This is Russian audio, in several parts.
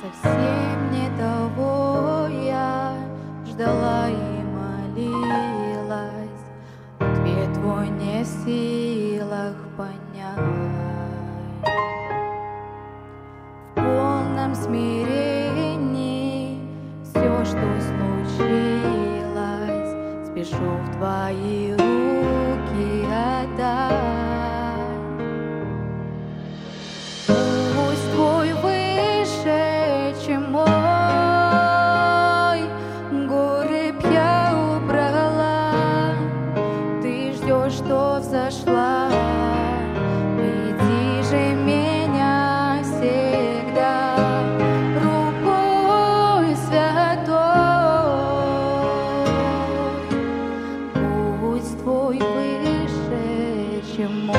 Совсем не того я ждала и молилась, ответ твой не в силах понять. В полном смирении все, что случилось, спешу в твои руки отдать. Пусть твой выше, чем мой, горы б я убрала, ты ждешь, что взошла, веди же меня всегда рукой святой. Пусть твой выше, чем мой.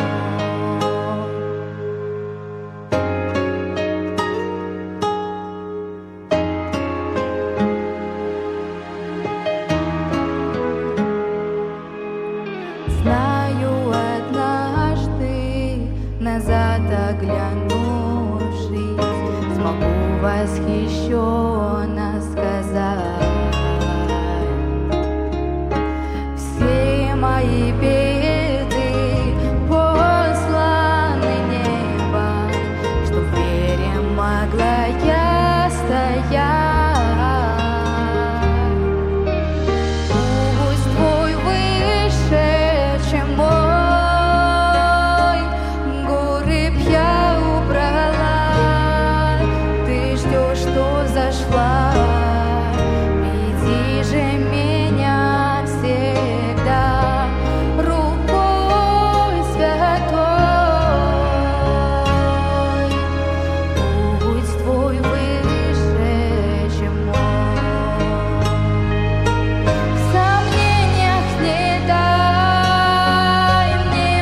Знаю, однажды назад оглянувшись, смогу восхищенно сказать: все мои беды посланы небом, что в вере могла я стоять. Зашла, веди же меня всегда рукой святой. Путь твой выше, чем мой. В сомнениях не дай мне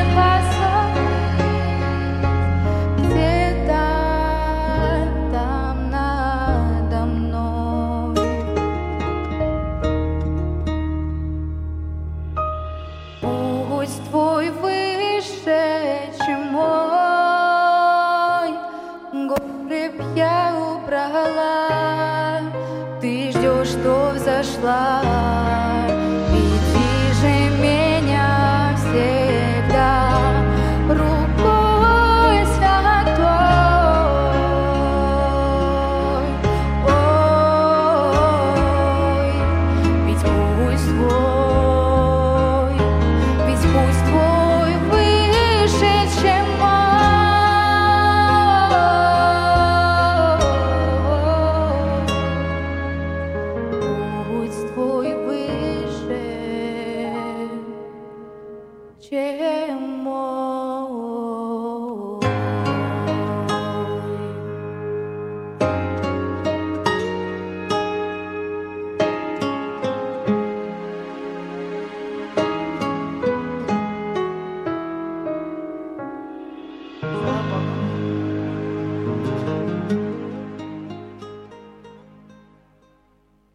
позабыть, где-то там надо мной. Пусть твой выше, чем мой, горы б я убрала, ты ждешь, что взошла, веди же меня всегда рукой святой. Ой, ведь пусть твой выше, чем мой. Пусть твой выше, чем мой.